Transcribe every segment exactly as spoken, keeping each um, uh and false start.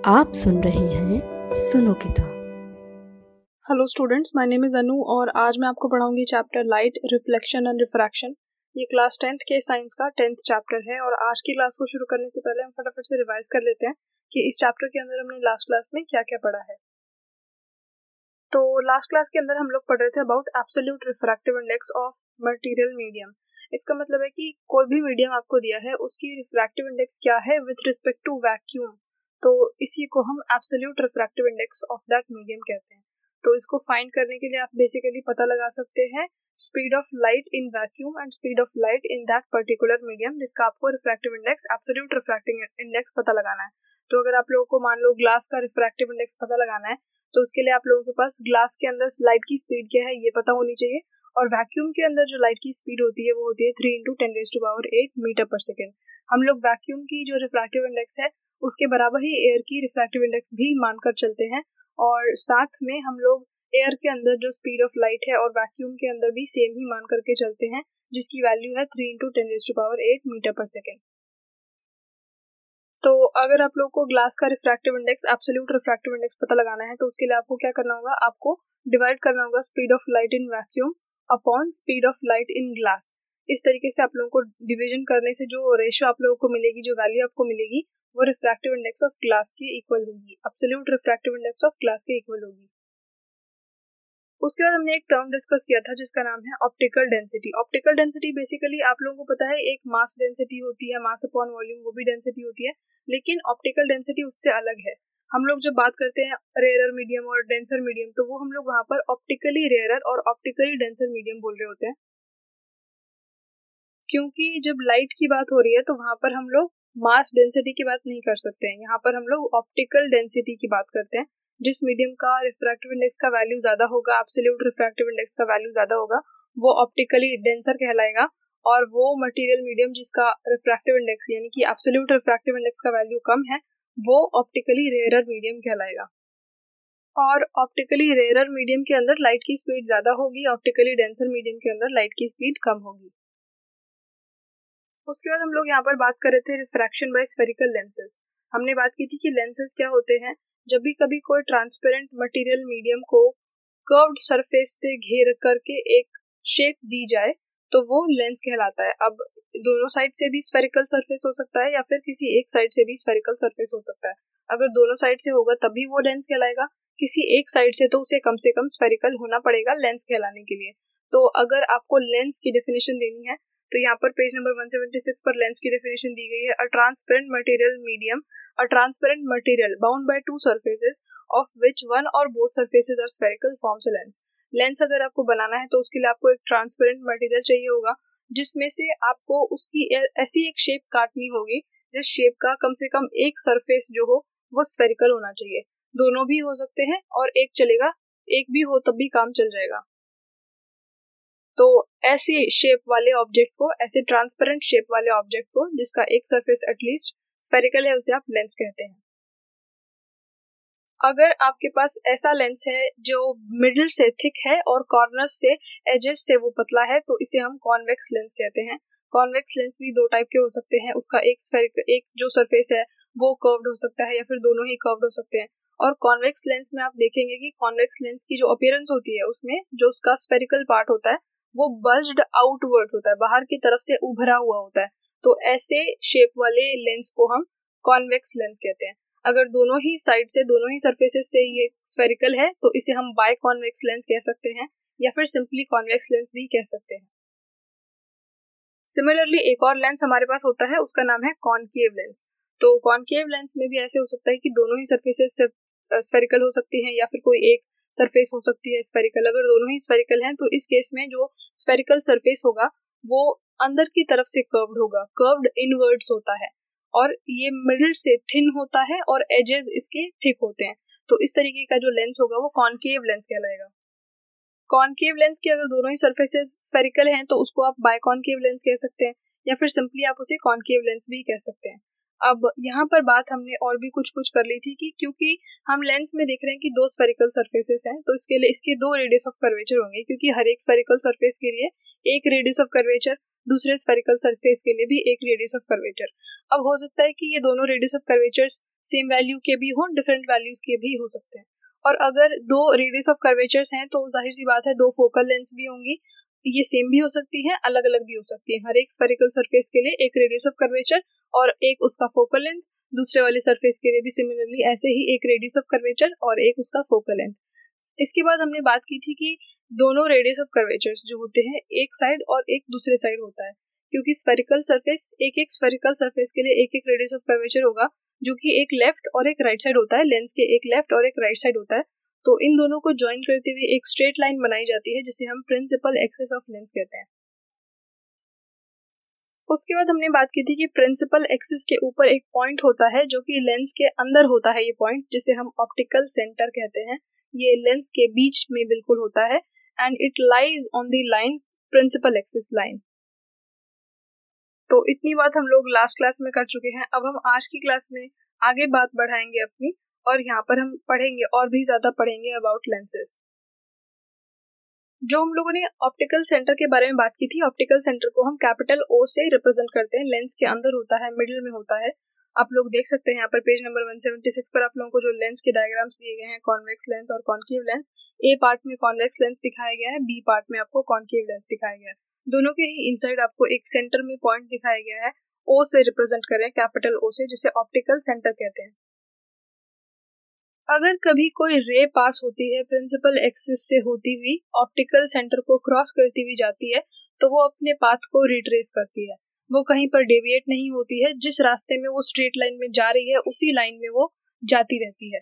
आप सुन रहे हैं सुनो किताब। Hello students, my name is Anu और आज मैं आपको पढ़ाऊंगी chapter light, reflection and refraction. ये क्लास टेंथ के साइंस का टेंथ चैप्टर है और आज की क्लास को शुरू करने से पहले हम फटाफट से रिवाइज कर लेते हैं कि इस चैप्टर के अंदर हमने लास्ट क्लास में क्या क्या पढ़ा है। तो लास्ट क्लास के अंदर हम लोग पढ़ रहे थे about absolute refractive index of material medium. इसका मतलब है कि कोई भी मीडियम आपको दिया है उसकी रिफ्रैक्टिव इंडेक्स क्या है विथ रिस्पेक्ट टू वैक्यूम, तो इसी को हम absolute refractive index of that medium कहते हैं। तो इसको फाइंड करने के लिए आप बेसिकली पता लगा सकते हैं speed of light in vacuum and speed of light in that particular medium, जिसका आपको refractive index absolute refractive index पता लगाना है। तो अगर आप लोगों को मान लो ग्लास का रिफ्रैक्टिव इंडेक्स पता लगाना है तो उसके लिए आप लोगों के पास ग्लास के अंदर लाइट की स्पीड क्या है ये पता होनी चाहिए, और वैक्यूम के अंदर जो लाइट की स्पीड होती है वो होती है three into ten raise to power eight metre per second. हम लोग वैक्यूम की जो रिफ्रैक्टिव इंडेक्स है उसके बराबर ही एयर की रिफ्रैक्टिव इंडेक्स भी मानकर चलते हैं, और साथ में हम लोग एयर के अंदर जो स्पीड ऑफ लाइट है और वैक्यूम के अंदर भी सेम ही मान करके चलते हैं, जिसकी वैल्यू है three into ten raise to power eight metre per second. तो अगर आप लोगों को ग्लास का refractive index absolute refractive index पता लगाना है तो उसके लिए आपको क्या करना होगा, आपको डिवाइड करना होगा speed of light in vacuum upon speed of light in glass. इस तरीके से आप लोगों को डिवीजन करने से जो रेशियो आप लोगों को मिलेगी, जो वैल्यू आपको मिलेगी, वो रिफ्रैक्टिव इंडेक्स ऑफ ग्लास के इक्वल होगी, absolute refractive index of glass के इक्वल होगी। उसके बाद हमने एक टर्म डिस्कस किया था जिसका नाम है optical density. Optical density basically आप लोगों को पता है एक मास डेंसिटी होती है, मास अपॉन वॉल्यूम, वो भी डेंसिटी होती है, लेकिन ऑप्टिकल डेंसिटी उससे अलग है। हम लोग जब बात करते हैं रेयरर मीडियम और डेंसर मीडियम तो वो हम लोग वहां पर ऑप्टिकली रेयरर और ऑप्टिकली डेंसर मीडियम बोल रहे होते हैं, क्योंकि जब लाइट की बात हो रही है तो वहां पर हम लोग मास डेंसिटी की बात नहीं कर सकते हैं। यहाँ पर हम लोग ऑप्टिकल डेंसिटी की बात करते हैं। जिस मीडियम का रिफ्रैक्टिव इंडेक्स का वैल्यू ज्यादा होगा, एब्सोल्यूट रिफ्रैक्टिव इंडेक्स का वैल्यू ज्यादा होगा, वो ऑप्टिकली डेंसर कहलाएगा, और वो मटेरियल मीडियम जिसका रिफ्रैक्टिव इंडेक्स यानी कि एब्सोल्यूट रिफ्रैक्टिव इंडेक्स का वैल्यू कम है वो ऑप्टिकली रेयरर मीडियम कहलाएगा। और ऑप्टिकली रेयरर मीडियम के अंदर लाइट की स्पीड ज्यादा होगी, ऑप्टिकली डेंसर मीडियम के अंदर लाइट की स्पीड कम होगी। उसके बाद हम लोग यहाँ पर बात कर रहे थे रिफ्रैक्शन बाय स्फेरिकल लेंसेज। हमने बात की थी कि लेंसेज क्या होते हैं। जब भी कभी कोई ट्रांसपेरेंट मटेरियल मीडियम को कर्व्ड सरफेस से घेर करके एक शेप दी जाए तो वो लेंस कहलाता है। अब दोनों साइड से भी स्फेरिकल सरफेस हो सकता है या फिर किसी एक साइड से भी स्फेरिकल सरफेस हो सकता है। अगर दोनों साइड से होगा तभी वो लेंस कहलाएगा, किसी एक साइड से तो उसे कम से कम स्फेरिकल होना पड़ेगा लेंस कहलाने के लिए। तो अगर आपको लेंस की डेफिनेशन देनी है तो यहाँ पर page number one seventy six पर लेंस की डेफिनेशन दी गई है। A transparent material medium, a transparent material bound by two surfaces of which one or both surfaces are spherical forms a lens. Lens अगर आपको बनाना है तो उसके लिए आपको एक ट्रांसपेरेंट मटेरियल चाहिए होगा जिसमें से आपको उसकी ऐसी एक शेप काटनी होगी जिस शेप का कम से कम एक सरफेस जो हो वो स्फेरिकल होना चाहिए। दोनों भी हो सकते हैं और एक चलेगा, एक भी हो तब भी काम चल जाएगा। तो ऐसे शेप वाले ऑब्जेक्ट को, ऐसे ट्रांसपेरेंट शेप वाले ऑब्जेक्ट को जिसका एक सरफेस एटलीस्ट स्फेरिकल है उसे आप लेंस कहते हैं। अगर आपके पास ऐसा लेंस है जो मिडिल से थिक है और कॉर्नर से एजेस से वो पतला है तो इसे हम कॉन्वेक्स लेंस कहते हैं। कॉन्वेक्स लेंस भी दो टाइप के हो सकते हैं, उसका एक स्फेरिकल, एक जो सरफेस है वो कर्व्ड हो सकता है या फिर दोनों ही कर्व्ड हो सकते हैं। और कॉन्वेक्स लेंस में आप देखेंगे कि कॉन्वेक्स लेंस की जो अपीयरेंस होती है उसमें जो उसका स्फेरिकल पार्ट होता है वो बल्ज्ड आउटवर्ड होता है, बाहर की तरफ से उभरा हुआ होता है। तो ऐसे शेप वाले लेंस को हम कॉन्वेक्स लेंस कहते हैं। अगर दोनों ही साइड से, दोनों ही सरफेसेस से ये स्फेरिकल है तो इसे हम बाय कॉन्वेक्स लेंस कह सकते हैं या फिर सिंपली कॉन्वेक्स लेंस भी कह सकते हैं। सिमिलरली एक और लेंस हमारे पास होता है, उसका नाम है कॉनकेव लेंस। तो कॉनकेव लेंस में भी ऐसे हो सकता है कि दोनों ही सरफेसेस स्फेरिकल हो सकती हैं या फिर कोई एक सरफेस हो सकती है स्फेरिकल। अगर दोनों ही स्फेरिकल हैं तो इस केस में जो स्फेरिकल सरफेस होगा वो अंदर की तरफ से कर्व्ड होगा, कर्व्ड इनवर्ड्स होता है, और ये मिडिल से थिन होता है और एजेस इसके थिक होते हैं। तो इस तरीके का जो लेंस होगा वो कॉनकेव लेंस कहलाएगा। कॉनकेव लेंस की अगर दोनों ही सरफेसेस स्फेरिकल हैं तो उसको आप बायकॉनकेव लेंस कह सकते हैं या फिर सिंपली आप उसे कॉनकेव लेंस भी कह सकते हैं। अब यहाँ पर बात हमने और भी कुछ कुछ कर ली थी कि क्योंकि हम लेंस में देख रहे हैं कि दो स्फेरिकल सरफेसेस हैं तो इसके लिए इसके दो रेडियस ऑफ कर्वेचर होंगे, क्योंकि हर एक स्फेरिकल सरफेस के लिए एक रेडियस ऑफ कर्वेचर, दूसरे स्फेरिकल सरफेस के लिए भी एक रेडियस ऑफ कर्वेचर। अब हो सकता है कि ये दोनों radius of curvatures same value के भी हो, डिफरेंट वैल्यूज के भी हो सकते हैं। और अगर दो रेडियस ऑफ कर्वेचर्स हैं तो जाहिर सी बात है दो फोकल लेंथ्स भी होंगी, ये सेम भी हो सकती है, अलग अलग भी हो सकती है। हर एक स्फेरिकल सरफेस के लिए एक रेडियस ऑफ कर्वेचर और एक उसका फोकल लेंथ, दूसरे वाले सरफेस के लिए भी सिमिलरली ऐसे ही एक रेडियस ऑफ कर्वेचर और एक उसका फोकल लेंथ। इसके बाद हमने बात की थी कि दोनों रेडियस ऑफ कर्वेचर्स जो होते हैं एक साइड और एक दूसरे साइड होता है, क्योंकि स्फेरिकल सरफेस एक एक स्फेरिकल सरफेस के लिए एक एक रेडियस ऑफ कर्वेचर होगा, जो कि एक लेफ्ट और एक राइट साइड होता है, लेंस के एक लेफ्ट और एक राइट साइड होता है। तो इन दोनों को ज्वाइन करते हुए एक स्ट्रेट लाइन बनाई जाती है जिसे हम प्रिंसिपल एक्सिस ऑफ लेंस कहते हैं। उसके बाद हमने बात की थी कि प्रिंसिपल एक्सिस के ऊपर एक पॉइंट होता है जो कि लेंस के अंदर होता है, ये पॉइंट जिसे हम ऑप्टिकल सेंटर कहते हैं। ये लेंस के बीच में बिल्कुल होता है and it lies on the line principal axis line. तो इतनी बात हम लोग लास्ट क्लास में कर चुके हैं। अब हम आज की क्लास में आगे बात बढ़ाएंगे अपनी, और यहाँ पर हम पढ़ेंगे और भी ज्यादा पढ़ेंगे अबाउट लेंसेज। जो हम लोगों ने ऑप्टिकल सेंटर के बारे में बात की थी, ऑप्टिकल सेंटर को हम कैपिटल ओ से रिप्रेजेंट करते हैं। लेंस के अंदर होता है, मिडिल में होता है। आप लोग देख सकते हैं यहाँ पर पेज नंबर एक सौ छिहत्तर पर आप लोगों को जो लेंस के डायग्राम्स दिए गए हैं, कॉन्वेक्स लेंस और कॉन्केव लेंस। ए पार्ट में कॉन्वेक्स लेंस दिखाया गया है, बी पार्ट में आपको कॉन्केव लेंस दिखाया गया है। दोनों के ही इनसाइड आपको एक सेंटर में पॉइंट दिखाया गया है, ओ से रिप्रेजेंट करें, कैपिटल ओ से, जिसे ऑप्टिकल सेंटर कहते हैं। अगर कभी कोई रे पास होती है प्रिंसिपल एक्सिस से होती हुई, ऑप्टिकल सेंटर को क्रॉस करती हुई जाती है, तो वो अपने पाथ को रिट्रेस करती है। वो कहीं पर डेविएट नहीं होती है, जिस रास्ते में वो स्ट्रेट लाइन में जा रही है उसी लाइन में वो जाती रहती है।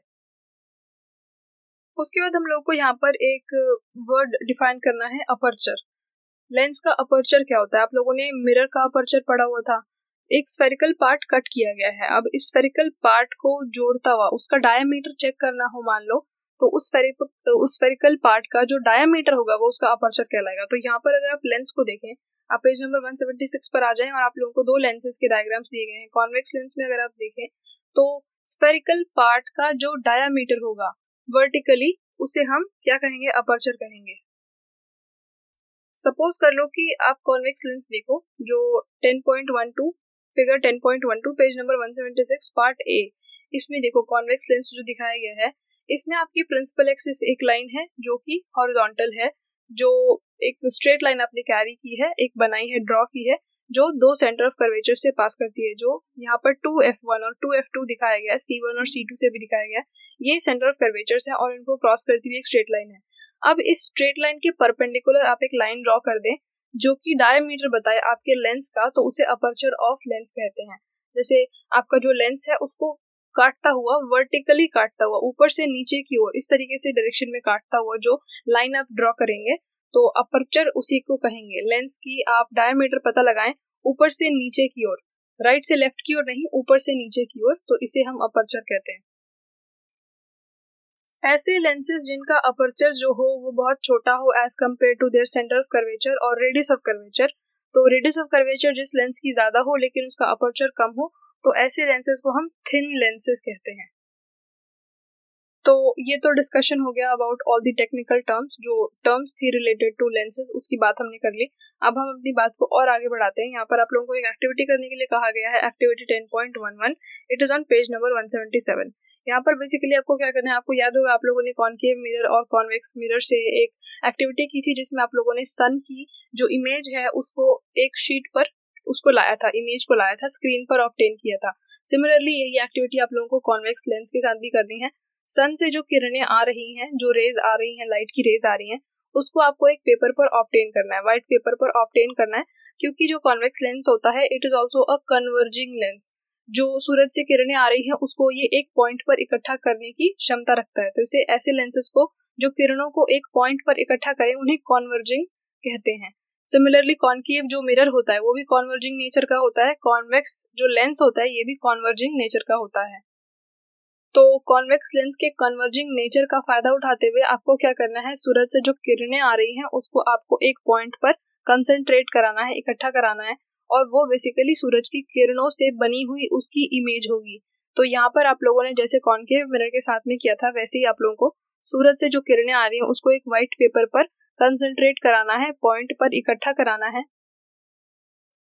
उसके बाद हम लोग को यहाँ पर एक वर्ड डिफाइन करना है, अपर्चर। लेंस का अपर्चर क्या होता है? आप लोगों ने मिरर का अपर्चर पढ़ा हुआ था। एक स्फेरिकल पार्ट कट किया गया है, अब इस स्फेरिकल पार्ट को जोड़ता हुआ उसका डायमीटर चेक करना हो मान लो, तो उस स्फेरिकल उस स्फेरिकल पार्ट का जो डायमीटर होगा वो उसका अपर्चर कहलाएगा। तो यहाँ पर अगर आप लेंस को देखें, आप पेज नंबर एक सौ छिहत्तर पर आ जाएं और आप लोगों को दो लेंसेज के डायग्राम्स दिए गए हैं। कॉन्वेक्स लेंस में अगर आप देखें तो स्फेरिकल पार्ट का जो डायमीटर होगा वर्टिकली, उसे हम क्या कहेंगे? अपर्चर कहेंगे। सपोज कर लो कि आप कॉन्वेक्स लेंस देखो, जो ten point one two figure ten point one two page number एक सौ छिहत्तर पार्ट ए। इसमें देखो कॉन्वेक्स लेंस जो दिखाया गया है, इसमें आपकी प्रिंसिपल एक्सिस एक लाइन है जो कि हॉरिजॉन्टल है, जो एक स्ट्रेट लाइन आपने कैरी की है, एक बनाई है, ड्रॉ की है, जो दो सेंटर ऑफ कर्वेचर से पास करती है। जो यहाँ पर टू एफ वन और टू एफ टू दिखाया गया है, सी वन और सी टू से भी दिखाया गया है, ये सेंटर ऑफ कर्वेचर्स है और इनको क्रॉस करती हुई एक स्ट्रेट लाइन है। अब इस स्ट्रेट लाइन के परपेंडिकुलर आप एक लाइन ड्रॉ कर दें जो कि डायमीटर बताए आपके लेंस का, तो उसे अपर्चर ऑफ लेंस कहते हैं। जैसे आपका जो लेंस है उसको काटता हुआ, वर्टिकली काटता हुआ, ऊपर से नीचे की ओर इस तरीके से डायरेक्शन में काटता हुआ जो लाइन आप ड्रॉ करेंगे, तो अपर्चर उसी को कहेंगे। लेंस की आप डायमीटर पता लगाएं ऊपर से नीचे की ओर, राइट से लेफ्ट की ओर नहीं, ऊपर से नीचे की ओर, तो इसे हम अपर्चर कहते हैं। ऐसे लेंसेज जिनका अपर्चर जो हो वो बहुत छोटा हो as compared to their centre of curvature और रेडियस ऑफ कर्वेचर, तो रेडियस ऑफ कर्वेचर जिस लेंस की ज्यादा हो लेकिन उसका अपर्चर कम हो, तो ऐसे लेंसेज को हम थिन लेंसेज कहते हैं। तो ये तो डिस्कशन हो गया about all the technical terms, जो टर्म्स थी रिलेटेड टू लेंसेज, उसकी बात हमने कर ली। अब हम अपनी बात को और आगे बढ़ाते हैं। यहाँ पर आप लोगों को एक एक्टिविटी करने के लिए कहा गया है, activity ten point one one. It is on page number एक सौ सतहत्तर। यहाँ पर बेसिकली आपको क्या करना है, आपको याद होगा आप लोगों ने कॉन्केव मिरर और कॉन्वेक्स मिरर से एक एक्टिविटी की थी जिसमें आप लोगों ने सन की जो इमेज है उसको एक शीट पर उसको लाया था, इमेज को लाया था, स्क्रीन पर ऑब्टेन किया था। सिमिलरली यही एक्टिविटी आप लोगों को कॉन्वेक्स लेंस के साथ भी करनी है। सन से जो किरणें आ रही हैं, जो रेज आ रही हैं, लाइट की रेज आ रही हैं, उसको आपको एक पेपर पर ऑब्टेन करना है, व्हाइट पेपर पर ऑब्टेन करना है, क्योंकि जो कॉन्वेक्स लेंस होता है it is also a converging lens. जो सूरज से किरणें आ रही हैं उसको ये एक पॉइंट पर इकट्ठा करने की क्षमता रखता है, तो इसे ऐसे लेंसेज को जो किरणों को एक पॉइंट पर इकट्ठा करें उन्हें कॉन्वर्जिंग कहते हैं। सिमिलरली कॉन्केव जो मिरर होता है वो भी कॉन्वर्जिंग नेचर का होता है, कॉन्वेक्स जो लेंस होता है ये भी कॉन्वर्जिंग नेचर का होता है। तो कॉन्वेक्स लेंस के कन्वर्जिंग नेचर का फायदा उठाते हुए आपको क्या करना है, सूरज से जो किरणें आ रही हैं उसको आपको एक पॉइंट पर कंसंट्रेट कराना है, इकट्ठा कराना है, और वो बेसिकली सूरज की किरणों से बनी हुई उसकी इमेज होगी। तो यहाँ पर आप लोगों ने जैसे कॉन्केव मिरर के साथ में किया था, वैसे ही आप लोगों को सूरज से जो किरणें आ रही हैं उसको एक व्हाइट पेपर पर कंसंट्रेट कराना है, पॉइंट पर इकट्ठा कराना है,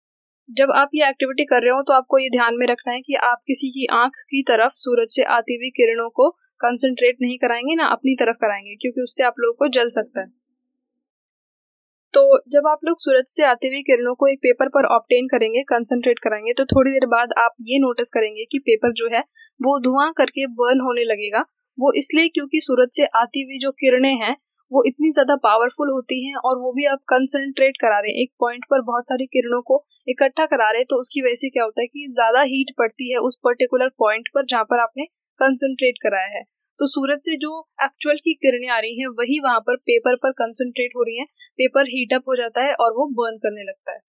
जब आप ये एक्टिविटी कर रहे हो तो आपको ये ध्यान में रखना है कि आप किसी की आंख की तरफ सूरज से आती हुई किरणों को कंसंट्रेट नहीं कराएंगे, ना अपनी तरफ कराएंगे, क्योंकि उससे आप लोगों को जल सकता है। तो जब आप लोग सूरज से आती हुई किरणों को एक पेपर पर ऑब्टेन करेंगे, कंसंट्रेट कराएंगे, तो थोड़ी देर बाद आप ये नोटिस करेंगे कि पेपर जो है वो धुआं करके बर्न होने लगेगा। वो इसलिए क्योंकि सूरज से आती हुई जो किरणें हैं वो इतनी ज्यादा पावरफुल होती हैं, और वो भी आप कंसंट्रेट करा रहे हैं, एक पॉइंट पर बहुत सारी किरणों को इकट्ठा करा रहे हैं, तो उसकी वजह से क्या होता है कि ज्यादा हीट पड़ती है उस पर्टिकुलर पॉइंट पर जहाँ पर आपने कंसंट्रेट कराया है। तो सूरज से जो एक्चुअल की किरणें आ रही हैं वही वहां पर पेपर पर कंसंट्रेट हो रही हैं, पेपर हीट अप हो जाता है और वो बर्न करने लगता है।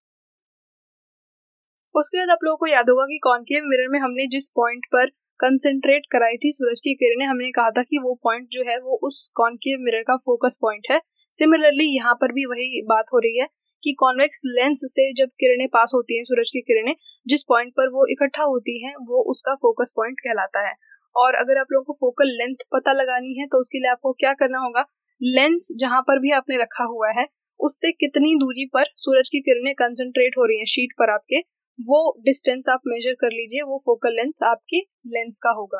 उसके बाद आप लोगों को याद होगा कि कॉन्केव मिरर में हमने जिस पॉइंट पर कंसंट्रेट कराई थी सूरज की किरणें, हमने कहा था कि वो पॉइंट जो है वो उस कॉन्केव मिरर का फोकस पॉइंट है। सिमिलरली यहाँ पर भी वही बात हो रही है कि कॉन्वेक्स लेंस से जब किरणें पास होती हैं, सूरज की किरणें जिस पॉइंट पर वो इकट्ठा होती हैं वो उसका फोकस पॉइंट कहलाता है। और अगर आप लोगों को फोकल लेंथ पता लगानी है तो उसके लिए आपको क्या करना होगा, लेंस जहां पर भी आपने रखा हुआ है उससे कितनी दूरी पर सूरज की किरणें कंसंट्रेट हो रही हैं शीट पर आपके, वो डिस्टेंस आप मेजर कर लीजिए, वो फोकल लेंथ आपके लेंस का होगा।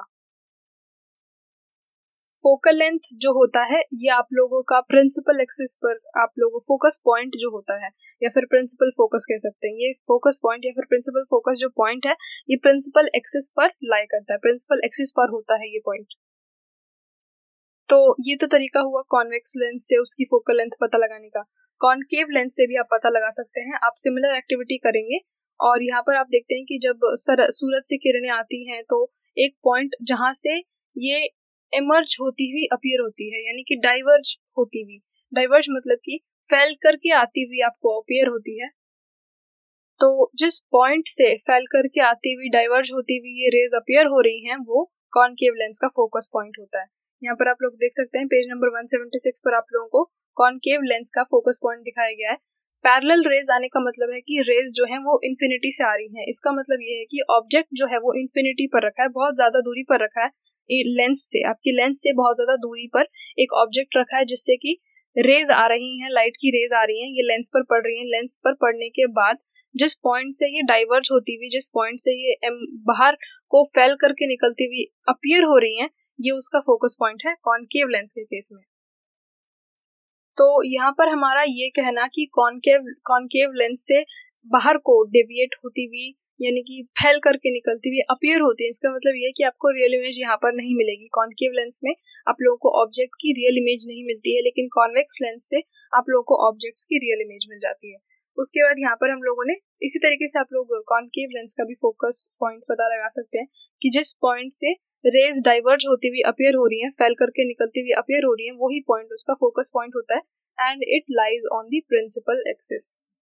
फोकल लेंथ जो होता है ये आप लोगों का प्रिंसिपल एक्सिस पर आप लोगों फोकस पॉइंट जो होता है, या फिर प्रिंसिपल फोकस कह सकते हैं, ये फोकस पॉइंट या फिर प्रिंसिपल फोकस जो पॉइंट है ये प्रिंसिपल एक्सिस पर लाई करता है, प्रिंसिपल एक्सिस पर होता है ये पॉइंट। तो ये तो तरीका हुआ कॉन्वेक्स लेंस से उसकी फोकल लेंथ पता लगाने का। कॉनकेव लेंस से भी आप पता लगा सकते हैं। आप सिमिलर एक्टिविटी करेंगे और यहाँ पर आप देखते हैं कि जब सूरज से किरणें आती हैं तो एक पॉइंट जहां से ये इमर्ज होती हुई अपीयर होती है, यानी कि डाइवर्ज होती हुई, डाइवर्ज मतलब कि फैल करके आती हुई आपको अपीयर होती है। तो जिस पॉइंट से फैल करके आती हुई डाइवर्ज होती हुई ये रेज अपीयर हो रही हैं वो कॉनकेव लेंस का फोकस पॉइंट होता है। यहाँ पर आप लोग देख सकते हैं पेज नंबर एक सौ छिहत्तर पर आप लोगों को कॉनकेव लेंस का फोकस पॉइंट दिखाया गया है। पैरेलल रेज आने का मतलब है कि रेज जो है वो इन्फिनिटी से आ रही है। इसका मतलब ये है कि ऑब्जेक्ट जो है वो इन्फिनिटी पर रखा है, बहुत ज्यादा दूरी पर रखा है, लेंस से, आपकी लेंस से बहुत ज्यादा दूरी पर एक ऑब्जेक्ट रखा है जिससे कि रेज आ रही हैं, लाइट की रेज आ रही हैं, ये लेंस पर पड़ रही हैं। लेंस पर पड़ने के बाद जिस पॉइंट से ये डाइवर्ज होती हुई, जिस पॉइंट से ये बाहर को फैल करके निकलती हुई अपीयर हो रही हैं, ये उसका फोकस पॉइंट है कॉनकेव लेंस के केस में। तो यहाँ पर हमारा ये कहना कि कॉनकेव कॉनकेव लेंस से बाहर को डेविएट होती हुई, यानी कि फैल करके निकलती हुई अपीयर होती है, इसका मतलब ये है कि आपको रियल इमेज यहाँ पर नहीं मिलेगी। कॉनकेव लेंस में आप लोगों को ऑब्जेक्ट की रियल इमेज नहीं मिलती है, लेकिन कॉन्वेक्स लेंस से आप लोगों को ऑब्जेक्ट्स की रियल इमेज मिल जाती है। उसके बाद यहाँ पर हम लोगों ने इसी तरीके से आप लोग कॉनकेव लेंस का भी फोकस पॉइंट पता लगा सकते हैं कि जिस पॉइंट से रेज डाइवर्ज होती हुई अपीयर हो रही है, फैल करके निकलती हुई अपीयर हो रही है, वही पॉइंट उसका फोकस पॉइंट होता है and it lies on the principal axis.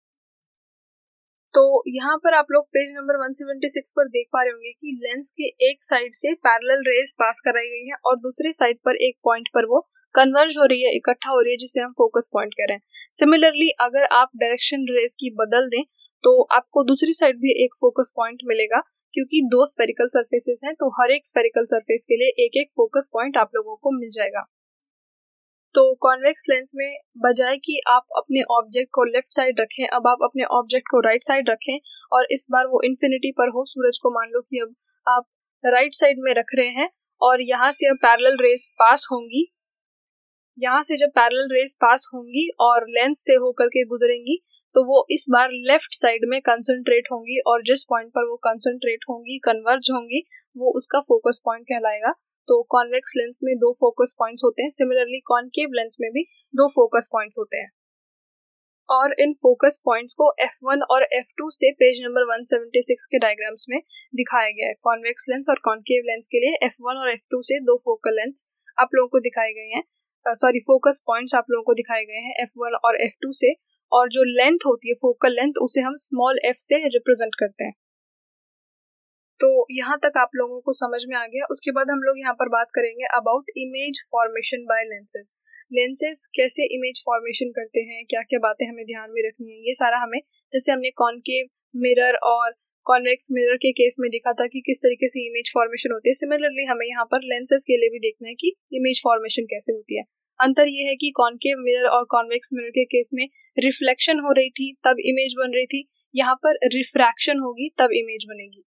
तो यहाँ पर आप लोग पेज नंबर एक सौ छिहत्तर पर देख पा रहे होंगे कि लेंस के एक साइड से पैरेलल रेज पास कराई गई है और दूसरी साइड पर एक पॉइंट पर वो कन्वर्ज हो रही है, इकट्ठा हो रही है, जिसे हम फोकस पॉइंट कह रहे हैं। सिमिलरली अगर आप डायरेक्शन रेज की बदल दें तो आपको दूसरी साइड भी एक फोकस पॉइंट मिलेगा, क्योंकि दो स्फेरिकल सरफेसेस हैं तो हर एक स्फेरिकल सरफेस के लिए एक एक फोकस पॉइंट आप लोगों को मिल जाएगा। तो कॉन्वेक्स लेंस में बजाय कि आप अपने ऑब्जेक्ट को लेफ्ट साइड रखें, अब आप अपने ऑब्जेक्ट को राइट साइड रखें और इस बार वो इन्फिनिटी पर हो। सूरज को मान लो कि अब आप राइट साइड में रख रहे हैं और यहाँ से अब पैरेलल रेज पास होंगी, यहाँ से जब पैरेलल रेज पास होंगी और लेंस से होकर के गुजरेंगी तो वो इस बार लेफ्ट साइड में कंसंट्रेट होंगी, और जिस पॉइंट पर वो कंसंट्रेट होंगी, कन्वर्ज होंगी, वो उसका फोकस पॉइंट कहलाएगा। तो कॉन्वेक्स लेंस में दो फोकस पॉइंट्स होते हैं, सिमिलरली कॉनकेव लेंस में भी दो फोकस पॉइंट्स होते हैं। और इन फोकस पॉइंट्स को एफ वन और एफ टू से पेज नंबर एक सौ छिहत्तर के डायग्राम्स में दिखाया गया है। कॉन्वेक्स लेंस और कॉनकेव लेंस के लिए एफ वन और एफ टू से दो फोकल लेंस आप लोगों को दिखाए गए हैं, सॉरी फोकस पॉइंट्स आप लोगों को दिखाए गए हैं एफ वन और एफ टू से, और जो लेंथ होती है फोकल लेंथ उसे हम स्मॉल एफ से रिप्रेजेंट करते हैं। तो यहाँ तक आप लोगों को समझ में आ गया। उसके बाद हम लोग यहाँ पर बात करेंगे about image formation by lenses. Lenses कैसे इमेज फॉर्मेशन करते हैं, क्या क्या बातें हमें ध्यान में रखनी है, ये सारा हमें, जैसे हमने कॉनकेव मिरर और कॉन्वेक्स मिरर के केस में देखा था कि किस तरीके से इमेज फॉर्मेशन होती है, सिमिलरली हमें यहाँ पर लेंसेज के लिए भी देखना है कि इमेज फॉर्मेशन कैसे होती है। अंतर ये है कि कॉनकेव मिरर और कॉन्वेक्स मिरर के केस में रिफ्लेक्शन हो रही थी तब इमेज बन रही थी, यहाँ पर रिफ्रैक्शन होगी तब इमेज बनेगी।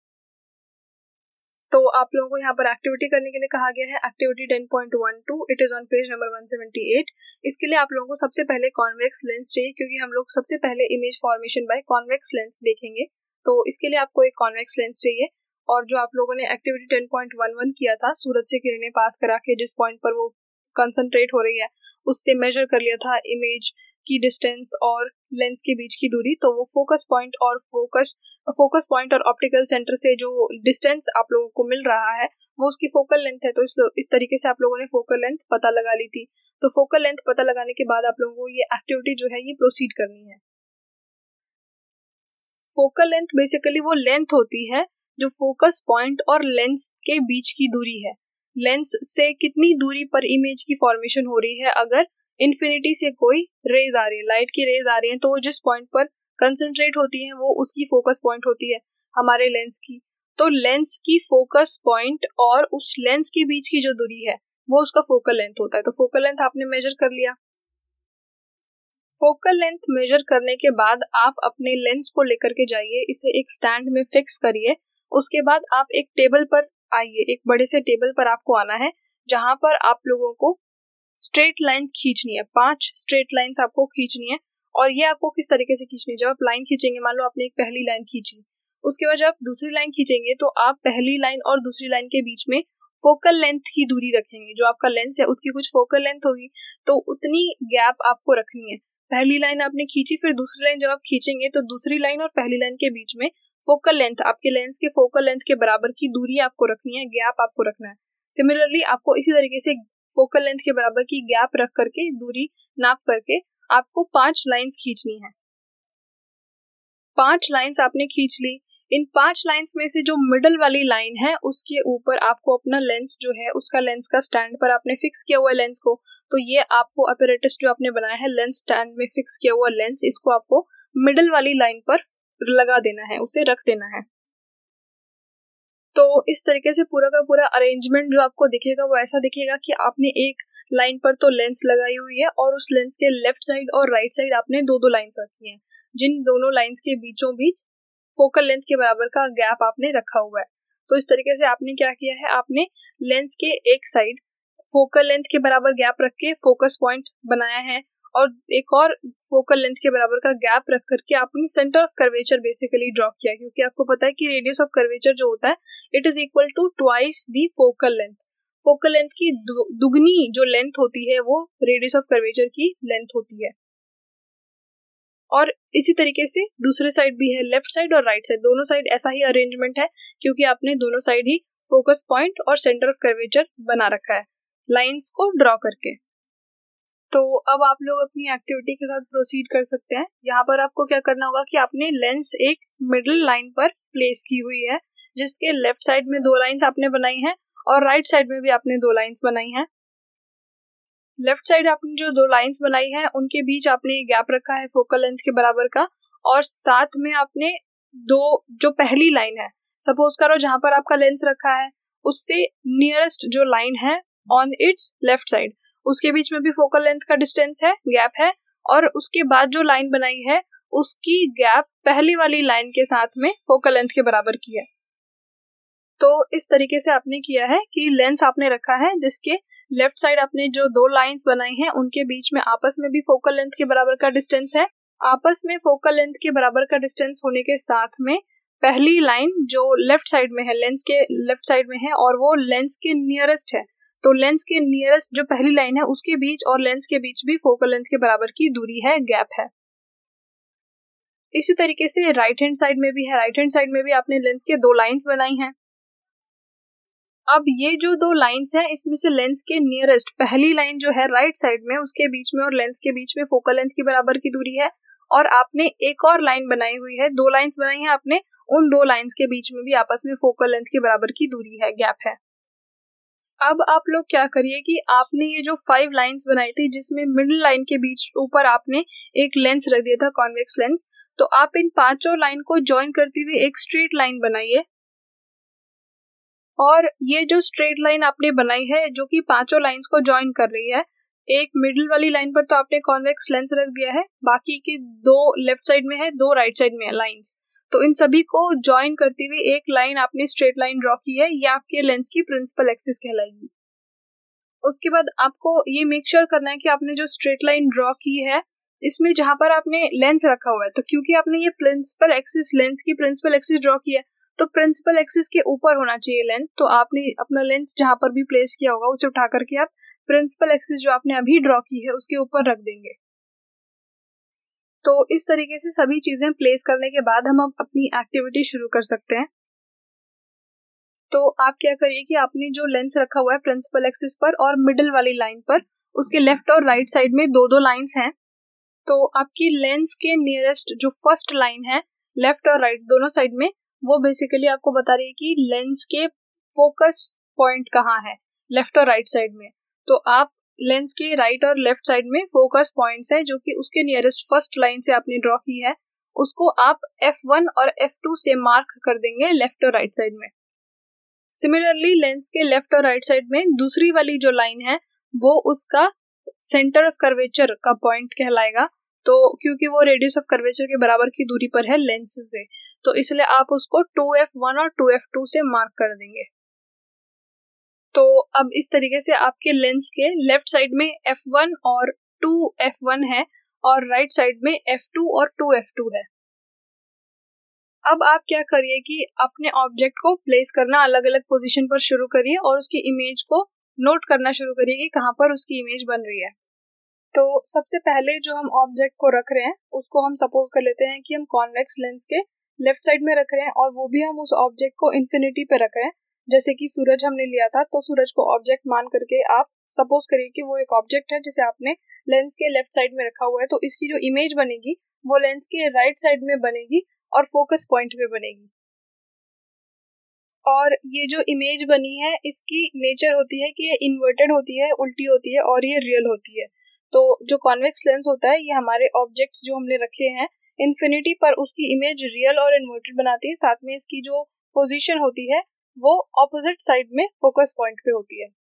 तो आप लोगों को यहाँ पर एक्टिविटी करने के लिए कहा गया है activity ten point one two, it is on page number one seventy eight. इसके लिए आप लोगों को सबसे पहले कॉन्वेक्स लेंस चाहिए, क्योंकि हम लोग सबसे पहले image formation by convex lens देखेंगे। तो इसके लिए आपको एक कॉन्वेक्स लेंस चाहिए, और जो आप लोगों ने activity ten point one one किया था, सूरज से किरणें पास करा के जिस पॉइंट पर वो कंसंट्रेट हो रही है उससे मेजर कर लिया था इमेज की डिस्टेंस और लेंस के बीच की दूरी, तो वो फोकस पॉइंट और फोकस फोकस पॉइंट और ऑप्टिकल सेंटर से जो डिस्टेंस आप लोगों को मिल रहा है वो उसकी फोकल लेंथ है। तो इस, इस तरीके से आप लोगों ने फोकल लेंथ पता लगा ली थी। तो फोकल लेंथ पता लगाने के बाद आप लोगों को ये एक्टिविटी जो है ये प्रोसीड करनी है। फोकल लेंथ बेसिकली वो लेंथ होती है जो फोकस पॉइंट और लेंस के बीच की दूरी है। लेंस से कितनी दूरी पर इमेज की फॉर्मेशन हो रही है, अगर इन्फिनिटी से कोई रेज आ रही है, लाइट की रेज आ रही है, तो वो जिस पॉइंट पर कंसंट्रेट होती है वो उसकी फोकस पॉइंट होती है हमारे लेंस की। तो लेंस की फोकस पॉइंट और उस लेंस के बीच की जो दूरी है वो उसका फोकल लेंथ होता है। तो फोकल लेंथ आपने मेजर कर लिया। फोकल लेंथ मेजर करने के बाद आप अपने लेंस को लेकर के जाइए, इसे एक स्टैंड में फिक्स करिए। उसके बाद आप एक टेबल पर आइए, एक बड़े से टेबल पर आपको आना है जहां पर आप लोगों को स्ट्रेट लाइन खींचनी है। पांच स्ट्रेट लाइंस आपको खींचनी है, और ये आपको किस तरीके से खींचनी है, जब आप लाइन खींचेंगे, मान लो आपने एक पहली लाइन खींची, उसके बाद जब आप दूसरी लाइन खींचेंगे तो आप पहली लाइन और दूसरी लाइन के बीच में फोकल लेंथ की दूरी रखेंगे। जो आपका लेंस है उसकी कुछ फोकल लेंथ होगी, तो उतनी गैप आपको रखनी है। पहली लाइन आपने खींची, फिर दूसरी लाइन जब आप खींचेंगे तो दूसरी लाइन और पहली लाइन के बीच में फोकल लेंथ, आपके लेंस के फोकल लेंथ के बराबर की दूरी आपको रखनी है, गैप आपको रखना है। सिमिलरली आपको इसी तरीके से फोकल लेंथ के बराबर की गैप रख करके, दूरी नाप करके आपको पांच लाइंस खींचनी है। पांच लाइंस आपने खींच ली। इन पांच लाइंस में से जो मिडल वाली लाइन है उसके ऊपर आपको अपना लेंस जो है उसका लेंस का स्टैंड पर आपने फिक्स किया हुआ है लेंस को, तो ये आपको अपैरेटस जो आपने बनाया है लेंस स्टैंड में फिक्स किया हुआ लेंस, इसको आपको मिडल वाली लाइन पर लगा देना है, उसे रख देना है। तो इस तरीके से पूरा का पूरा अरेंजमेंट जो आपको दिखेगा वो ऐसा दिखेगा कि आपने एक लाइन पर तो लेंस लगाई हुई है और उस लेंस के लेफ्ट साइड और राइट साइड आपने दो दो लाइंस रखी हैं, जिन दोनों लाइंस के बीचों बीच फोकल लेंथ के बराबर का गैप आपने रखा हुआ है। तो इस तरीके से आपने क्या किया है, आपने लेंस के एक साइड फोकल लेंथ के बराबर गैप रख के फोकस पॉइंट बनाया है, और एक और फोकल लेंथ के बराबर का गैप रख करके आपने centre of curvature basically draw किया, क्योंकि आपको पता है कि रेडियस ऑफ कर्वेचर जो होता है it is equal to twice the focal length. Focal length की दुगनी जो लेंथ होती है वो रेडियस ऑफ कर्वेचर की लेंथ होती है। और इसी तरीके से दूसरे साइड भी है, लेफ्ट साइड और राइट साइड, दोनों साइड ऐसा ही अरेंजमेंट है, क्योंकि आपने दोनों साइड ही फोकस पॉइंट और सेंटर ऑफ कर्वेचर बना रखा है लाइंस को ड्रॉ करके। तो अब आप लोग अपनी एक्टिविटी के साथ प्रोसीड कर सकते हैं। यहाँ पर आपको क्या करना होगा कि आपने लेंस एक मिडिल लाइन पर प्लेस की हुई है, जिसके लेफ्ट साइड में दो लाइंस आपने बनाई हैं और राइट साइड में भी आपने दो लाइंस बनाई हैं। लेफ्ट साइड आपने जो दो लाइंस बनाई है उनके बीच आपने गैप रखा है फोकल लेंथ के बराबर का, और साथ में आपने दो जो पहली लाइन है, सपोज करो जहां पर आपका लेंस रखा है उससे नियरेस्ट जो लाइन है ऑन इट्स लेफ्ट साइड, उसके बीच में भी फोकल लेंथ का डिस्टेंस है, गैप है, और उसके बाद जो लाइन बनाई है उसकी गैप पहली वाली लाइन के साथ में फोकल लेंथ के बराबर की है। तो इस तरीके से आपने किया है कि लेंस आपने रखा है जिसके लेफ्ट साइड आपने जो दो लाइंस बनाई हैं उनके बीच में आपस में भी फोकल लेंथ के बराबर का डिस्टेंस है। आपस में फोकल लेंथ के बराबर का डिस्टेंस होने के साथ में पहली लाइन जो लेफ्ट साइड में है, लेंस के लेफ्ट साइड में है और वो लेंस के नियरेस्ट है, तो लेंस के नियरेस्ट जो पहली लाइन है उसके बीच और लेंस के बीच भी फोकल लेंथ के बराबर की दूरी है, गैप है। इसी तरीके से राइट हैंड साइड में भी है, राइट हैंड साइड में भी आपने लेंस के दो लाइंस बनाई हैं। अब ये जो दो लाइंस हैं इसमें से लेंस के नियरेस्ट पहली लाइन जो है राइट साइड में, उसके बीच में और लेंस के बीच में फोकल लेंथ के बराबर की दूरी है, और आपने एक और लाइन बनाई हुई है, दो लाइंस बनाई हैं आपने, उन दो लाइंस के बीच में भी आपस में फोकल लेंथ के बराबर की दूरी है, गैप है। अब आप लोग क्या करिए कि आपने ये जो फाइव लाइंस बनाई थी जिसमें मिडिल लाइन के बीच ऊपर आपने एक लेंस रख दिया था, कॉन्वेक्स लेंस, तो आप इन पांचों लाइन को ज्वाइन करते हुए एक स्ट्रेट लाइन बनाइए, और ये जो स्ट्रेट लाइन आपने बनाई है जो कि पांचों लाइंस को ज्वाइन कर रही है, एक मिडिल वाली लाइन पर तो आपने कॉन्वेक्स लेंस रख दिया है, बाकी के दो लेफ्ट साइड में है, दो राइट साइड में है लाइंस। तो इन सभी को ज्वाइन करते हुए एक लाइन आपने स्ट्रेट लाइन ड्रॉ की है, ये आपके लेंस की प्रिंसिपल एक्सिस कहलाएगी। उसके बाद आपको ये मेक श्योर करना है कि आपने जो स्ट्रेट लाइन ड्रॉ की है इसमें जहां पर आपने लेंस रखा हुआ है, तो क्योंकि आपने ये प्रिंसिपल एक्सिस लेंस की प्रिंसिपल एक्सिस ड्रॉ की है तो प्रिंसिपल एक्सिस के ऊपर होना चाहिए लेंस। तो आपने अपना लेंस जहां पर भी प्लेस किया होगा उसे उठा करके आप प्रिंसिपल एक्सिस जो आपने अभी ड्रॉ की है उसके ऊपर रख देंगे। तो इस तरीके से सभी चीजें प्लेस करने के बाद हम अब अपनी एक्टिविटी शुरू कर सकते हैं। तो आप क्या करिए कि आपने जो लेंस रखा हुआ है प्रिंसिपल एक्सिस पर और मिडिल वाली लाइन पर, उसके लेफ्ट और राइट साइड में दो दो लाइंस हैं। तो आपकी लेंस के नियरेस्ट जो फर्स्ट लाइन है लेफ्ट और राइट दोनों साइड में, वो बेसिकली आपको बता रही है कि लेंस के फोकस पॉइंट कहाँ है लेफ्ट और राइट साइड में। तो आप लेंस के राइट और लेफ्ट साइड में फोकस पॉइंट्स है जो कि उसके नियरेस्ट फर्स्ट लाइन से आपने ड्रॉ की है, उसको आप एफ वन और एफ टू से मार्क कर देंगे लेफ्ट और राइट साइड में। सिमिलरली लेंस के लेफ्ट और राइट साइड में दूसरी वाली जो लाइन है वो उसका सेंटर ऑफ कर्वेचर का पॉइंट कहलाएगा। तो क्योंकि वो रेडियस ऑफ कर्वेचर के बराबर की दूरी पर है लेंस से, तो इसलिए आप उसको टू एफ वन और टू एफ टू से मार्क कर देंगे। तो अब इस तरीके से आपके लेंस के लेफ्ट साइड में एफ वन और टू एफ वन है और राइट साइड में एफ टू और टू एफ टू है। अब आप क्या करिए कि अपने ऑब्जेक्ट को प्लेस करना अलग अलग पोजीशन पर शुरू करिए और उसकी इमेज को नोट करना शुरू करिए कि कहाँ पर उसकी इमेज बन रही है। तो सबसे पहले जो हम ऑब्जेक्ट को रख रहे हैं उसको हम सपोज कर लेते हैं कि हम कॉन्वेक्स लेंस के लेफ्ट साइड में रख रहे हैं और वो भी हम उस ऑब्जेक्ट को इन्फिनिटी पे रख रहे हैं। जैसे कि सूरज हमने लिया था, तो सूरज को ऑब्जेक्ट मान करके आप सपोज करिए कि वो एक ऑब्जेक्ट है जिसे आपने लेंस के लेफ्ट साइड में रखा हुआ है। तो इसकी जो इमेज बनेगी वो लेंस के राइट साइड में बनेगी और फोकस पॉइंट पे बनेगी। और ये जो इमेज बनी है इसकी नेचर होती है कि ये इन्वर्टेड होती है, उल्टी होती है और ये रियल होती है। तो जो कॉन्वेक्स लेंस होता है ये हमारे ऑब्जेक्ट्स जो हमने रखे हैं इन्फिनिटी पर उसकी इमेज रियल और इन्वर्टेड बनाती है। साथ में इसकी जो पोजीशन होती है वो ऑपोजिट साइड में फोकस पॉइंट पे होती है।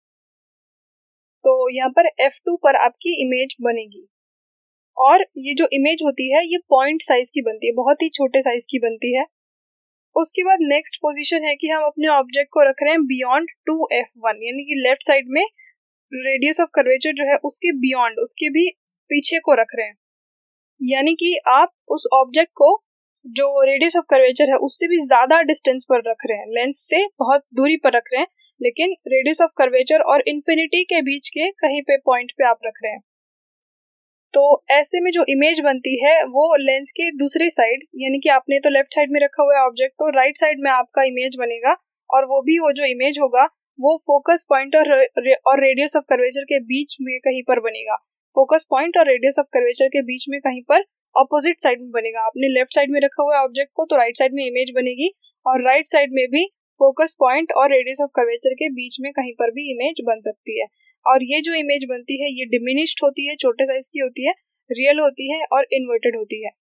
तो यहाँ पर एफ टू पर आपकी इमेज बनेगी और ये जो इमेज होती है ये पॉइंट साइज की बनती है, बहुत ही छोटे साइज की बनती है। उसके बाद नेक्स्ट पोजीशन है कि हम अपने ऑब्जेक्ट को रख रहे हैं बियॉन्ड टू एफ वन, यानी कि लेफ्ट साइड में रेडियस ऑफ कर्वेचर जो है उसके बियॉन्ड, उसके भी पीछे को रख रहे हैं। यानी कि आप उस ऑब्जेक्ट को जो रेडियस ऑफ कर्वेचर है उससे भी ज्यादा डिस्टेंस पर रख रहे हैं, लेंस से बहुत दूरी पर रख रहे हैं, लेकिन रेडियस ऑफ कर्वेचर और इन्फिनिटी के बीच के कहीं पे पॉइंट पे आप रख रहे हैं। तो ऐसे में जो इमेज बनती है वो लेंस के दूसरी साइड, यानी कि आपने तो लेफ्ट साइड में रखा हुआ है ऑब्जेक्ट, तो राइट साइड में आपका इमेज बनेगा और वो भी वो जो इमेज होगा वो फोकस पॉइंट और और रेडियस ऑफ कर्वेचर के बीच में कहीं पर बनेगा। फोकस पॉइंट और रेडियस ऑफ कर्वेचर के बीच में कहीं पर ऑपोजिट साइड में बनेगा। आपने लेफ्ट साइड में रखा हुआ है ऑब्जेक्ट को तो राइट साइड में इमेज बनेगी और राइट साइड में भी फोकस पॉइंट और रेडियस ऑफ कर्वेचर के बीच में कहीं पर भी इमेज बन सकती है। और ये जो इमेज बनती है ये डिमिनिश्ड होती है, छोटे साइज की होती है, रियल होती है और इन्वर्टेड होती है।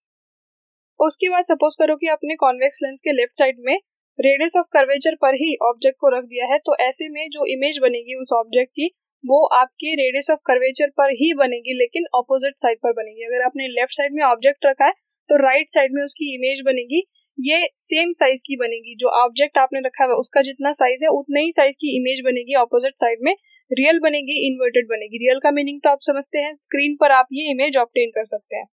उसके बाद सपोज करो कि आपने कॉन्वेक्स लेंस के लेफ्ट साइड में रेडियस ऑफ कर्वेचर पर ही ऑब्जेक्ट को रख दिया है, तो ऐसे में जो इमेज बनेगी उस ऑब्जेक्ट की वो आपके रेडियस ऑफ कर्वेचर पर ही बनेगी, लेकिन ऑपोजिट साइड पर बनेगी। अगर आपने लेफ्ट साइड में ऑब्जेक्ट रखा है तो राइट साइड में उसकी इमेज बनेगी, ये सेम साइज की बनेगी। जो ऑब्जेक्ट आपने रखा है उसका जितना साइज है उतने ही साइज की इमेज बनेगी ऑपोजिट साइड में। रियल बनेगी, इन्वर्टेड बनेगी। रियल का मीनिंग तो आप समझते हैं, स्क्रीन पर आप ये इमेज ऑब्टेन कर सकते हैं।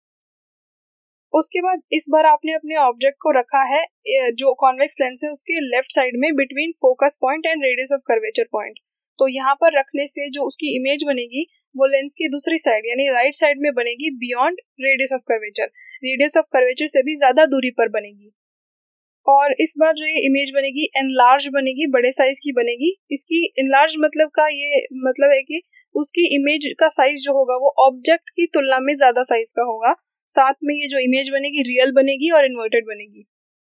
उसके बाद इस बार आपने अपने ऑब्जेक्ट को रखा है जो कॉन्वेक्स लेंस है उसके लेफ्ट साइड में between focus point and radius of curvature point. तो यहाँ पर रखने से जो उसकी इमेज बनेगी वो लेंस की दूसरी साइड यानी राइट साइड में बनेगी beyond radius of curvature, radius of curvature से भी ज्यादा दूरी पर बनेगी। और इस बार जो ये इमेज बनेगी एनलार्ज बनेगी, बड़े साइज की बनेगी। इसकी एनलार्ज मतलब का ये मतलब है कि उसकी इमेज का साइज जो होगा वो ऑब्जेक्ट की तुलना में ज्यादा साइज का होगा। साथ में ये जो इमेज बनेगी रियल बनेगी और इन्वर्टेड बनेगी।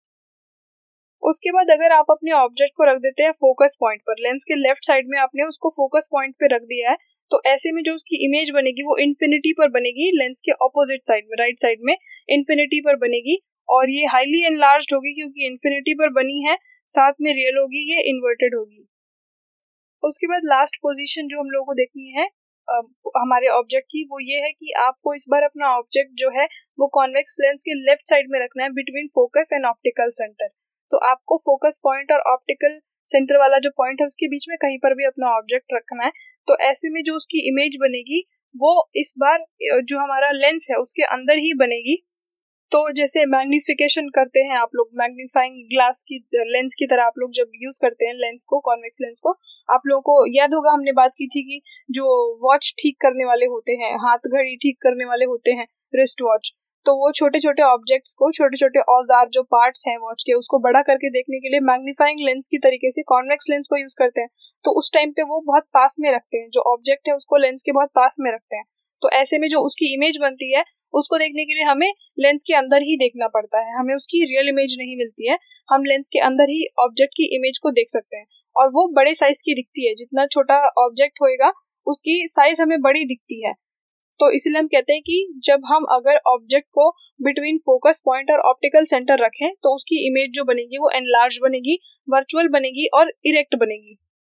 उसके बाद अगर आप अपने ऑब्जेक्ट को रख देते हैं फोकस पॉइंट पर, लेंस के लेफ्ट साइड में आपने उसको फोकस पॉइंट पे रख दिया है, तो ऐसे में जो उसकी इमेज बनेगी वो इन्फिनिटी पर बनेगी, लेंस के ऑपोजिट साइड में, राइट साइड में इन्फिनिटी पर बनेगी। और ये हाईली एनलार्ज्ड होगी क्योंकि इन्फिनिटी पर बनी है, साथ में रियल होगी, ये इन्वर्टेड होगी। उसके बाद लास्ट पोजीशन जो हम लोगों को देखनी है uh, हमारे ऑब्जेक्ट की, वो ये है कि आपको इस बार अपना ऑब्जेक्ट जो है वो कॉन्वेक्स लेंस के लेफ्ट साइड में रखना है between focus and optical centre. तो आपको फोकस पॉइंट और ऑप्टिकल सेंटर वाला जो पॉइंट है उसके बीच में कहीं पर भी अपना ऑब्जेक्ट रखना है। तो ऐसे में जो उसकी इमेज बनेगी वो इस बार जो हमारा लेंस है उसके अंदर ही बनेगी। तो जैसे मैग्निफिकेशन करते हैं आप लोग, मैग्नीफाइंग ग्लास की लेंस की तरह आप लोग जब यूज करते हैं लेंस को, कॉन्वेक्स लेंस को, आप लोगों को याद होगा हमने बात की थी कि जो वॉच ठीक करने वाले होते हैं, हाथ घड़ी ठीक करने वाले होते हैं, रिस्ट वॉच, तो वो छोटे छोटे ऑब्जेक्ट्स को, छोटे छोटे औजार जो पार्ट्स हैं वॉच के, उसको बड़ा करके देखने के लिए मैग्नीफाइंग लेंस की तरीके से कॉन्वेक्स लेंस को यूज करते हैं। तो उस टाइम पे वो बहुत पास में रखते हैं, जो ऑब्जेक्ट है उसको लेंस के बहुत पास में रखते हैं। तो ऐसे में जो उसकी इमेज बनती है उसको देखने के लिए हमें लेंस के अंदर ही देखना पड़ता है, हमें उसकी रियल इमेज नहीं मिलती है। हम लेंस के अंदर ही ऑब्जेक्ट की इमेज को देख सकते हैं और वो बड़े साइज की दिखती है। जितना छोटा ऑब्जेक्ट होएगा उसकी साइज हमें बड़ी दिखती है। तो इसलिए हम कहते हैं कि जब हम अगर ऑब्जेक्ट को बिटवीन फोकस पॉइंट और ऑप्टिकल सेंटर रखें तो उसकी इमेज जो बनेगी वो एनलार्ज बनेगी, वर्चुअल बनेगी और इरेक्ट बनेगी।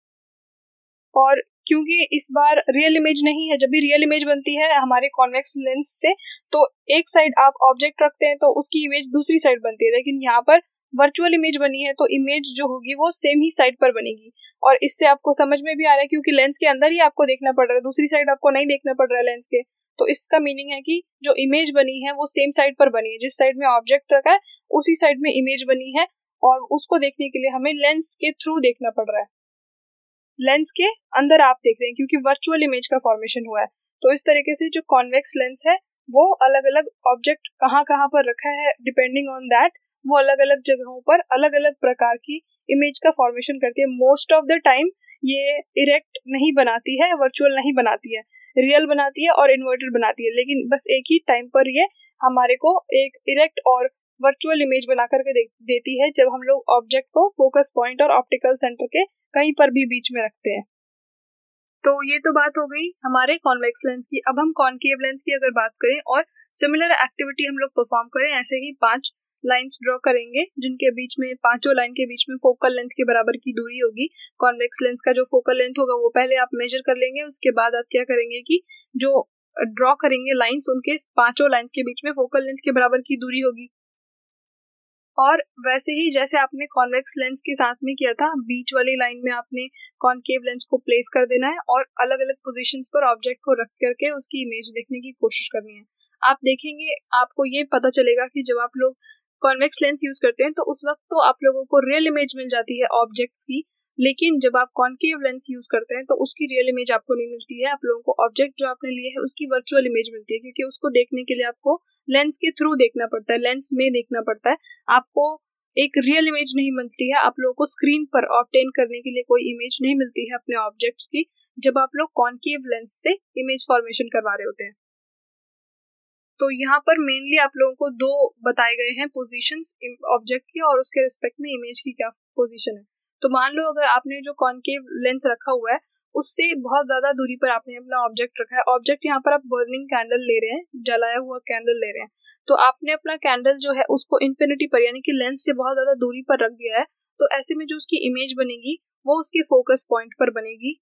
और क्योंकि इस बार रियल इमेज नहीं है, जब भी रियल इमेज बनती है हमारे कॉन्वेक्स लेंस से तो एक साइड आप ऑब्जेक्ट रखते हैं तो उसकी इमेज दूसरी साइड बनती है, लेकिन यहाँ पर वर्चुअल इमेज बनी है तो इमेज जो होगी वो सेम ही साइड पर बनेगी। और इससे आपको समझ में भी आ रहा है क्योंकि लेंस के अंदर ही आपको देखना पड़ रहा है, दूसरी साइड आपको नहीं देखना पड़ रहा है लेंस के। तो इसका मीनिंग है कि जो इमेज बनी है वो सेम साइड पर बनी है, जिस साइड में ऑब्जेक्ट रखा है उसी साइड में इमेज बनी है और उसको देखने के लिए हमें लेंस के थ्रू देखना पड़ रहा है। लेंस के अंदर आप देख रहे हैं क्योंकि वर्चुअल इमेज का फॉर्मेशन हुआ है। तो इस तरीके से जो कॉन्वेक्स लेंस है वो अलग अलग ऑब्जेक्ट कहाँ कहाँ पर रखा है डिपेंडिंग ऑन दैट, वो अलग अलग जगहों पर अलग अलग प्रकार की इमेज का फॉर्मेशन करती है। मोस्ट ऑफ द टाइम ये इरेक्ट नहीं बनाती है, वर्चुअल नहीं बनाती है, रियल बनाती है और इन्वर्टेड बनाती है, लेकिन बस एक ही टाइम पर ये हमारे को एक इरेक्ट और वर्चुअल इमेज बना करके दे, देती है जब हम लोग ऑब्जेक्ट को फोकस पॉइंट और ऑप्टिकल सेंटर के कहीं पर भी बीच में रखते हैं। तो ये तो बात हो गई हमारे कॉन्वेक्स लेंस की। अब हम कॉनकेव लेंस की अगर बात करें और सिमिलर एक्टिविटी हम लोग परफॉर्म करें, ऐसे ही पांच लाइंस ड्रॉ करेंगे जिनके बीच में, पांचों लाइन के बीच में फोकल लेंथ के बराबर की दूरी होगी। कॉन्वेक्स लेंस का जो फोकल लेंथ होगा वो पहले आप मेजर कर लेंगे, उसके बाद आप क्या करेंगे कि जो ड्रॉ करेंगे लाइंस, उनके पांचों लाइंस के बीच में फोकल लेंथ के बराबर की दूरी होगी। और वैसे ही जैसे आपने कॉन्वेक्स लेंस के साथ में किया था, बीच वाली लाइन में आपने कॉनकेव लेंस को प्लेस कर देना है और अलग अलग पोजीशंस पर ऑब्जेक्ट को रख करके उसकी इमेज देखने की कोशिश करनी है। आप देखेंगे, आपको ये पता चलेगा कि जब आप लोग कॉन्वेक्स लेंस यूज करते हैं तो उस वक्त तो आप लोगों को रियल इमेज मिल जाती है ऑब्जेक्ट्स की, लेकिन जब आप कॉनकेव लेंस यूज करते हैं तो उसकी रियल इमेज आपको नहीं मिलती है। आप लोगों को ऑब्जेक्ट जो आपने लिए है उसकी वर्चुअल इमेज मिलती है, क्योंकि उसको देखने के लिए आपको लेंस के थ्रू देखना पड़ता है, लेंस में देखना पड़ता है। आपको एक रियल इमेज नहीं मिलती है, आप लोगों को स्क्रीन पर ऑब्टेन करने के लिए कोई इमेज नहीं मिलती है अपने ऑब्जेक्ट्स की, जब आप लोग कॉनकेव लेंस से इमेज फॉर्मेशन करवा रहे होते हैं। तो यहाँ पर मेनली आप लोगों को दो बताए गए हैं पोजीशंस ऑब्जेक्ट की और उसके रिस्पेक्ट में इमेज की क्या पोजीशन है। तो मान लो अगर आपने जो कॉनकेव लेंस रखा हुआ है उससे बहुत ज्यादा दूरी पर आपने अपना ऑब्जेक्ट रखा है। ऑब्जेक्ट यहाँ पर आप बर्निंग कैंडल ले रहे हैं, जलाया हुआ कैंडल ले रहे हैं, तो आपने अपना कैंडल जो है उसको इन्फिनिटी पर यानी कि लेंस से बहुत ज्यादा दूरी पर रख दिया है। तो ऐसे में जो उसकी इमेज बनेगी वो उसके फोकस पॉइंट पर बनेगी।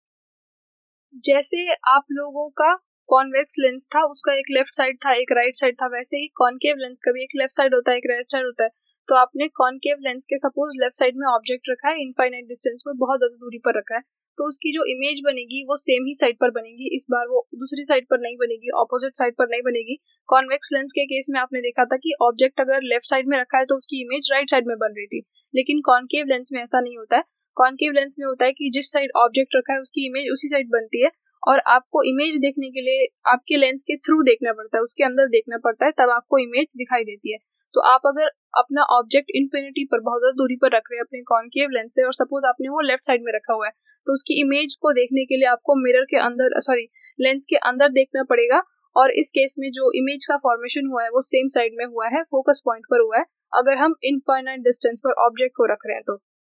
जैसे आप लोगों का कॉन्वेक्स लेंस था, उसका एक लेफ्ट साइड था एक राइट साइड था, वैसे ही कॉनकेव लेंस का भी एक लेफ्ट साइड होता है एक राइट साइड होता है। तो आपने कॉनकेव लेंस के सपोज लेफ्ट साइड में ऑब्जेक्ट रखा है, इनफाइनाइट डिस्टेंस में बहुत ज्यादा दूरी पर रखा है, तो उसकी जो इमेज बनेगी वो सेम ही साइड पर बनेगी। इस बार वो दूसरी साइड पर नहीं बनेगी, ऑपोजिट साइड पर नहीं बनेगी। कॉन्वेक्स लेंस के केस में आपने देखा था कि ऑब्जेक्ट अगर लेफ्ट साइड में रखा है तो उसकी इमेज राइट साइड में बन रही थी, लेकिन कॉनकेव लेंस में ऐसा नहीं होता है। कॉनकेव लेंस में होता है कि जिस साइड ऑब्जेक्ट रखा है उसकी इमेज उसी साइड बनती है और आपको इमेज देखने के लिए आपके लेंस के थ्रू देखना पड़ता है, उसके अंदर देखना पड़ता है, तब आपको इमेज दिखाई देती है। तो आप अगर अपना ऑब्जेक्ट इन्फिनिटी पर बहुत ज्यादा दूरी पर रख रहे हैं अपने कॉनकेव लेंस से और सपोज आपने वो लेफ्ट साइड में रखा हुआ है, तो उसकी इमेज को देखने के लिए आपको मिरर के अंदर सॉरी लेंस के अंदर देखना पड़ेगा। और इस केस में जो इमेज का फॉर्मेशन हुआ है वो सेम साइड में हुआ है, फोकस पॉइंट पर हुआ है, अगर हम इनफाइनाइट डिस्टेंस पर ऑब्जेक्ट को रख रहे हैं तो।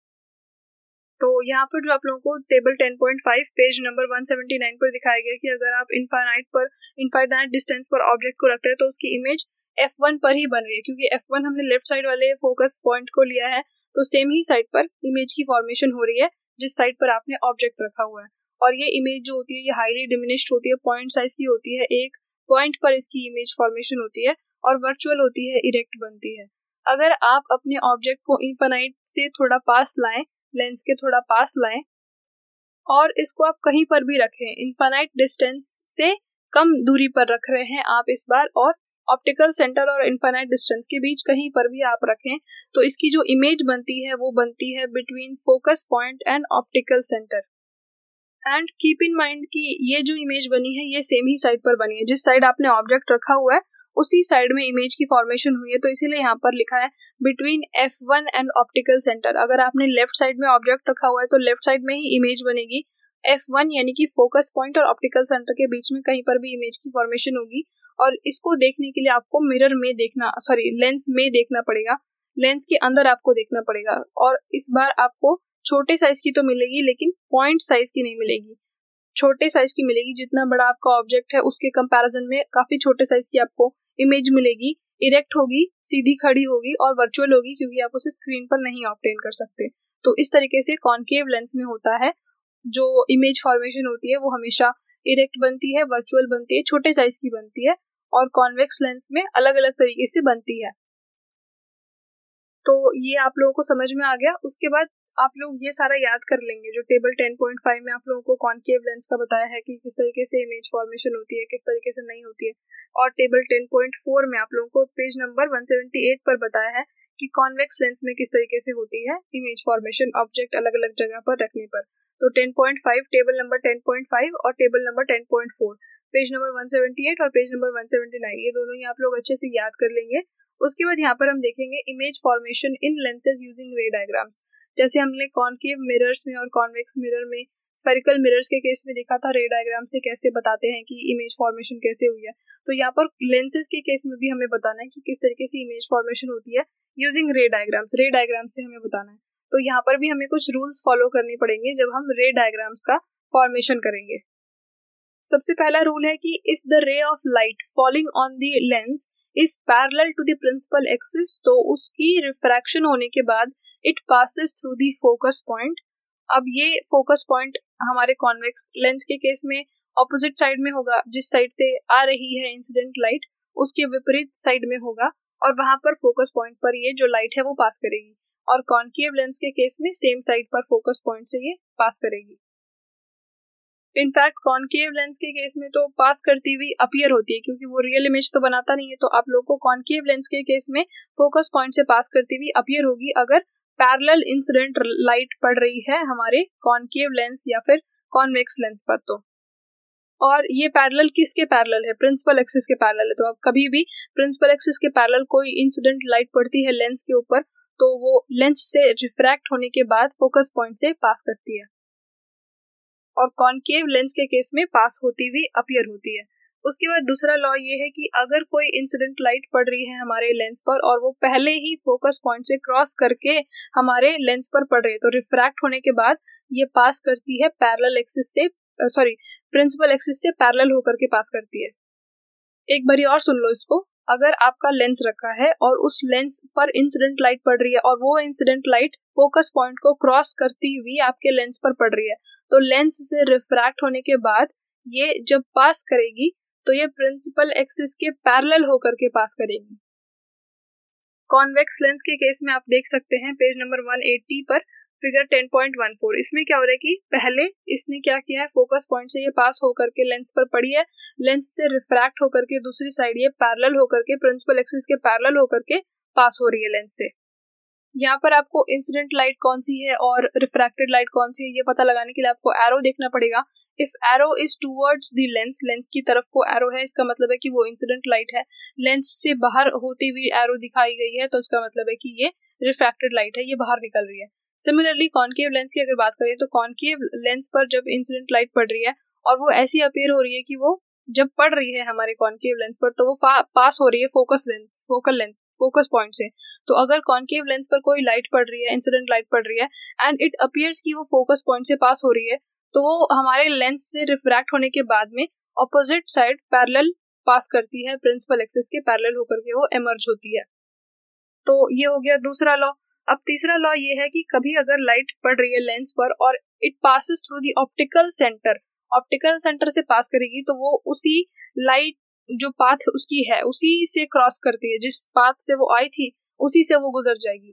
तो यहाँ पर जो आप लोगों को table ten point five page number one seventy nine पर दिखाया गया कि अगर आप इनफाइनाइट पर इनफाइनाइट डिस्टेंस पर ऑब्जेक्ट को रखते हैं तो उसकी इमेज एफ वन पर ही बन रही है, क्योंकि एफ वन हमने लेफ्ट साइड वाले फोकस पॉइंट को लिया है, तो सेम ही साइड पर इमेज की फॉर्मेशन हो रही है जिस साइड पर आपने ऑब्जेक्ट रखा हुआ है। और ये इमेज जो होती है ये हाईली डिमिनिश्ड होती है, पॉइंट साइज की होती है, एक पॉइंट पर इसकी इमेज फॉर्मेशन होती है और वर्चुअल होती है, इरेक्ट बनती है। अगर आप अपने ऑब्जेक्ट को इन्फिनाइट से थोड़ा पास लाएं, लेंस के थोड़ा पास लाएं और इसको आप कहीं पर भी रखें, इन्फिनाइट डिस्टेंस से कम दूरी पर रख रहे हैं आप इस बार, और ऑप्टिकल सेंटर और इन्फिनाइट डिस्टेंस के बीच कहीं पर भी आप रखें, तो इसकी जो इमेज बनती है वो बनती है between focus point and optical centre. And keep in mind कि ये जो इमेज बनी है ये सेम ही साइड पर बनी है, जिस साइड आपने ऑब्जेक्ट रखा हुआ है उसी साइड में इमेज की फॉर्मेशन हुई है, तो इसीलिए यहाँ पर लिखा है between F one and optical centre. अगर आपने लेफ्ट साइड में ऑब्जेक्ट रखा हुआ है तो लेफ्ट साइड में ही इमेज बनेगी, एफ वन यानी कि फोकस पॉइंट और ऑप्टिकल सेंटर के बीच में कहीं पर भी इमेज की फॉर्मेशन होगी। और इसको देखने के लिए आपको मिरर में देखना, सॉरी लेंस में देखना पड़ेगा, लेंस के अंदर आपको देखना पड़ेगा। और इस बार आपको छोटे साइज की तो मिलेगी लेकिन पॉइंट साइज की नहीं मिलेगी, छोटे साइज की मिलेगी। जितना बड़ा आपका ऑब्जेक्ट है उसके कंपैरिजन में काफी छोटे साइज की आपको इमेज मिलेगी, इरेक्ट होगी, सीधी खड़ी होगी और वर्चुअल होगी, क्योंकि आप उसे स्क्रीन पर नहीं ऑब्टेन कर सकते। तो इस तरीके से कॉनकेव लेंस में होता है, जो इमेज फॉर्मेशन होती है वो हमेशा इरेक्ट बनती है, वर्चुअल बनती है, छोटे साइज की बनती है, और कॉन्वेक्स लेंस में अलग अलग तरीके से बनती है। तो ये आप लोगों को समझ में आ गया। उसके बाद आप लोग ये सारा याद कर लेंगे, जो टेबल टेन पॉइंट फाइव में आप लोगों को कॉनकेव लेंस का बताया है कि किस तरीके से इमेज फॉर्मेशन होती है, किस तरीके से नहीं होती है, और टेबल टेन पॉइंट फोर में आप लोगों को page number one seventy eight पर बताया है कि कॉन्वेक्स लेंस में किस तरीके से होती है इमेज फॉर्मेशन, ऑब्जेक्ट अलग अलग जगह पर रखने पर। तो ten point five, table number ten point five और table number ten point four, page number one seventy eight और page number one seventy nine, ये दोनों ही आप लोग अच्छे से याद कर लेंगे। उसके बाद यहाँ पर हम देखेंगे image formation in lenses using ray diagrams. जैसे हमने कॉनकेव मिरर्स में और कॉन्वेक्स मिरर में, स्फेरिकल मिरर्स के केस में देखा था रे डायग्राम से कैसे बताते हैं कि इमेज फॉर्मेशन कैसे हुई है, तो यहाँ पर लेंसेज के केस में भी हमें बताना है कि किस तरीके से इमेज फॉर्मेशन होती है यूजिंग रे डायग्राम्स। रे डायग्राम से हमें बताना है, तो यहाँ पर भी हमें कुछ रूल्स फॉलो करने पड़ेंगे जब हम रे डायग्राम्स का फॉर्मेशन करेंगे। सबसे पहला रूल है कि if the ray of light falling on the lens is parallel to the principal axis, तो उसकी रिफ्रैक्शन होने के बाद it passes through the focus point. अब ये फोकस पॉइंट हमारे कॉन्वेक्स लेंस के केस में ऑपोजिट साइड में होगा, जिस साइड से आ रही है इंसिडेंट लाइट उसके विपरीत साइड में होगा, और वहां पर फोकस पॉइंट पर ये जो लाइट है वो पास करेगी। और कॉनकेव लेंस के केस में सेम साइड पर फोकस पॉइंट से ये पास करेगी। इनफैक्ट कॉनकेव लेंस के केस में तो पास करती हुई अपीयर होती है, क्योंकि वो रियल इमेज तो बनाता नहीं है, तो आप लोग को कॉनकेव लेंस के केस में फोकस पॉइंट से पास करती हुई अपीयर होगी अगर पैरेलल इंसिडेंट लाइट पड़ रही है हमारे कॉनकेव लेंस या फिर कॉन्वेक्स लेंस पर। तो और ये पैरेलल किसके पैरेलल है? प्रिंसिपल एक्सिस के पैरेलल है। तो अब कभी भी प्रिंसिपल एक्सिस के पैरेलल कोई इंसिडेंट लाइट पड़ती है लेंस के ऊपर, तो वो लेंस से रिफ्रैक्ट होने के बाद फोकस पॉइंट से पास करती है, और कॉनकेव लेंस के केस में पास होती हुई अपीयर होती है। उसके बाद दूसरा लॉ ये है कि अगर कोई इंसिडेंट लाइट पड़ रही है हमारे लेंस पर और वो पहले ही फोकस पॉइंट से क्रॉस करके हमारे लेंस पर पड़ रही है, तो रिफ्रैक्ट होने के बाद ये पास करती है पैरेलल एक्सिस से, सॉरी प्रिंसिपल एक्सिस से पैरेलल होकर के पास करती है। एक बारी और सुन लो इसको, अगर आपका लेंस रखा है और उस लेंस पर इंसिडेंट लाइट पड़ रही है और वो इंसिडेंट लाइट फोकस पॉइंट को क्रॉस करती हुई आपके लेंस पर पड़ रही है, तो लेंस से रिफ्रैक्ट होने के बाद ये जब पास करेगी तो ये प्रिंसिपल एक्सिस के पैरेलल होकर के पास करेगी। कॉन्वेक्स लेंस के केस में आप देख सकते हैं पेज नंबर वन एटी पर figure ten point one four. इसमें क्या हो रहा है कि पहले इसने क्या किया है, फोकस पॉइंट से ये पास होकर के लेंस पर पड़ी है, लेंस से रिफ्रैक्ट होकर के दूसरी साइड ये पैरेलल होकर के प्रिंसिपल एक्सिस के पैरेलल होकर के पास हो रही है लेंस से। यहाँ पर आपको इंसिडेंट लाइट कौन सी है और रिफ्रैक्टेड लाइट कौन सी है ये पता लगाने के लिए आपको एरो देखना पड़ेगा। If arrow is towards the lens, lens की तरफ को एरो है, इसका मतलब है कि वो इंसिडेंट लाइट है। लेंस से बाहर होती हुई एरो दिखाई गई है, तो इसका मतलब है कि ये रिफ्रैक्टेड लाइट है, ये बाहर निकल रही है। सिमिलरली कॉनकेव लेंस की अगर बात करें तो कॉनकेव लेंस पर जब इंसिडेंट लाइट पड़ रही है और वो ऐसी अपीयर हो रही है कि वो जब पड़ रही है हमारे कॉनकेव लेंस पर तो वो पास हो रही है focus lens focal lens focus point से। तो अगर कॉनकेव लेंस पर कोई लाइट पड़ रही है, इंसिडेंट लाइट पड़ रही है एंड इट अपीयर्स कि वो फोकस पॉइंट से पास हो रही है, तो वो हमारे लेंस से रिफ्रैक्ट होने के बाद में ऑपोजिट साइड पैरेलल पास करती है, प्रिंसिपल एक्सिस के पैरेलल होकर के वो एमर्ज होती है। तो ये हो गया दूसरा लॉ। अब तीसरा लॉ ये है कि कभी अगर लाइट पड़ रही है लेंस पर और it passes through the optical centre, optical centre से पास करेगी तो वो उसी लाइट जो पाथ उसकी है उसी से क्रॉस करती है, जिस पाथ से वो आई थी उसी से वो गुजर जाएगी।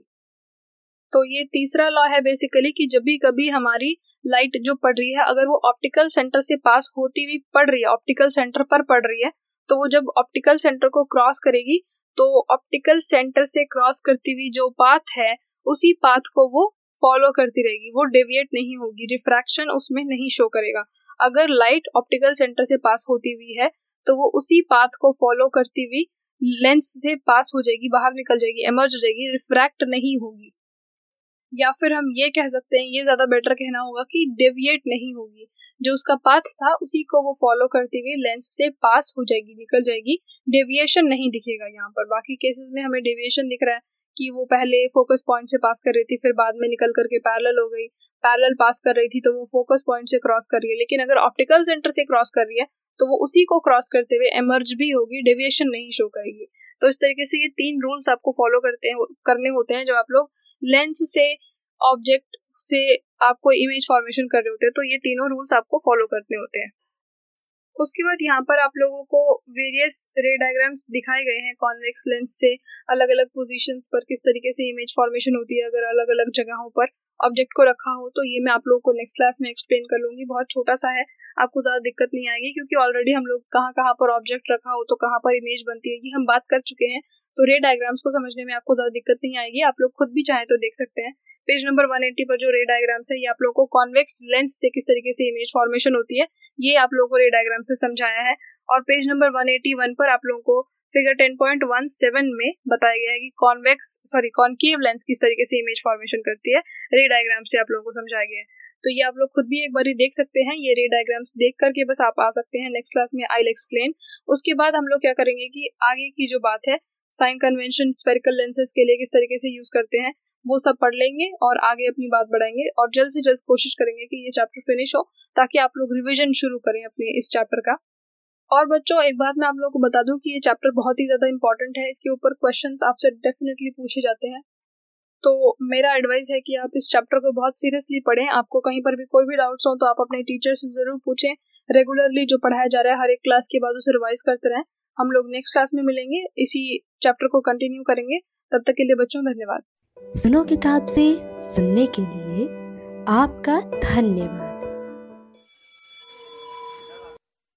तो ये तीसरा लॉ है बेसिकली कि जब भी कभी हमारी लाइट जो पड़ रही है अगर वो ऑप्टिकल सेंटर से पास होती हुई पड़ रही है, ऑप्टिकल सेंटर पर पड़ रही है, तो वो जब ऑप्टिकल सेंटर को क्रॉस करेगी तो ऑप्टिकल सेंटर से क्रॉस करती हुई जो पाथ है उसी पाथ को वो फॉलो करती रहेगी, वो डेविएट नहीं होगी, रिफ्रैक्शन उसमें नहीं शो करेगा। अगर लाइट ऑप्टिकल सेंटर से पास होती हुई है तो वो उसी पाथ को फॉलो करती हुई लेंस से पास हो जाएगी, बाहर निकल जाएगी, एमर्ज हो जाएगी, रिफ्रैक्ट नहीं होगी। या फिर हम ये कह सकते हैं, ये ज्यादा बेटर कहना होगा कि डेविएट नहीं होगी, जो उसका पाथ था उसी को वो फॉलो करते हुए लेंस से पास हो जाएगी, निकल जाएगी, डेविएशन नहीं दिखेगा यहाँ पर। बाकी केसेस में हमें डेविएशन दिख रहा है कि वो पहले फोकस पॉइंट से पास कर रही थी, फिर बाद में निकल करके पैरेलल हो गई, पैरेलल पास कर रही थी तो वो फोकस पॉइंट से क्रॉस कर रही है। लेकिन अगर ऑप्टिकल सेंटर से क्रॉस कर रही है तो वो उसी को क्रॉस करते हुए एमर्ज भी होगी, डेविएशन नहीं शो करेगी। तो इस तरीके से ये तीन रूल्स आपको फॉलो करते हैं करने होते हैं जब आप लोग लेंस से ऑब्जेक्ट से आपको इमेज फॉर्मेशन कर रहे होते हैं, तो ये तीनों रूल्स आपको फॉलो करने होते हैं। उसके बाद यहाँ पर आप लोगों को वेरियस रे डायग्राम्स दिखाए गए हैं कॉन्वेक्स लेंस से अलग अलग पोजीशंस पर किस तरीके से इमेज फॉर्मेशन होती है अगर अलग अलग जगहों पर ऑब्जेक्ट को रखा हो। तो ये मैं आप लोगों को नेक्स्ट क्लास में एक्सप्लेन कर लूंगी, बहुत छोटा सा है, आपको ज़्यादा दिक्कत नहीं आएगी क्योंकि ऑलरेडी हम लोग कहाँ कहाँ पर ऑब्जेक्ट रखा हो तो कहाँ पर इमेज बनती है ये हम बात कर चुके हैं। तो रे डायग्राम्स को समझने में आपको ज़्यादा दिक्कत नहीं आएगी, आप लोग खुद भी चाहें तो देख सकते हैं। पेज नंबर एक सौ अस्सी पर जो रे डायग्राम्स है ये आप लोगों को कॉन्वेक्स लेंस से किस तरीके से इमेज फॉर्मेशन होती है ये आप लोगों को रे डायग्राम से समझाया है। और पेज नंबर एक सौ इक्यासी पर आप लोगों को figure ten point one seven में बताया गया है कि कॉन्वेक्स सॉरी कॉन्केव लेंस किस तरीके से इमेज फॉर्मेशन करती है, रे डायग्राम से आप लोगों को समझाया गया है। तो ये आप लोग खुद भी एक बार देख सकते हैं, ये रे डायग्राम्स देख करके बस आप आ सकते हैं। नेक्स्ट क्लास में आई विल एक्सप्लेन। उसके बाद हम लोग क्या करेंगे कि आगे की जो बात है साइन कन्वेंशन स्फेरिकल लेंसेज के लिए किस तरीके से यूज करते हैं वो सब पढ़ लेंगे और आगे अपनी बात बढ़ाएंगे और जल्द से जल्द कोशिश करेंगे कि ये चैप्टर फिनिश हो ताकि आप लोग रिवीजन शुरू करें अपने इस चैप्टर का। और बच्चों एक बात मैं आप लोगों को बता दूं कि ये चैप्टर बहुत ही ज़्यादा इंपॉर्टेंट है, इसके ऊपर क्वेश्चंस आपसे डेफिनेटली पूछे जाते हैं। तो मेरा एडवाइस है कि आप इस चैप्टर को बहुत सीरियसली पढ़ें। आपको कहीं पर भी कोई भी डाउट्स हो तो आप अपने टीचर से ज़रूर पूछें। रेगुलरली जो पढ़ाया जा रहा है हर एक क्लास के बाद उसे रिवाइज करते रहें। हम लोग नेक्स्ट क्लास में मिलेंगे, इसी चैप्टर को कंटिन्यू करेंगे। तब तक के लिए बच्चों धन्यवाद। सुनो किताब से सुनने के लिए आपका धन्यवाद।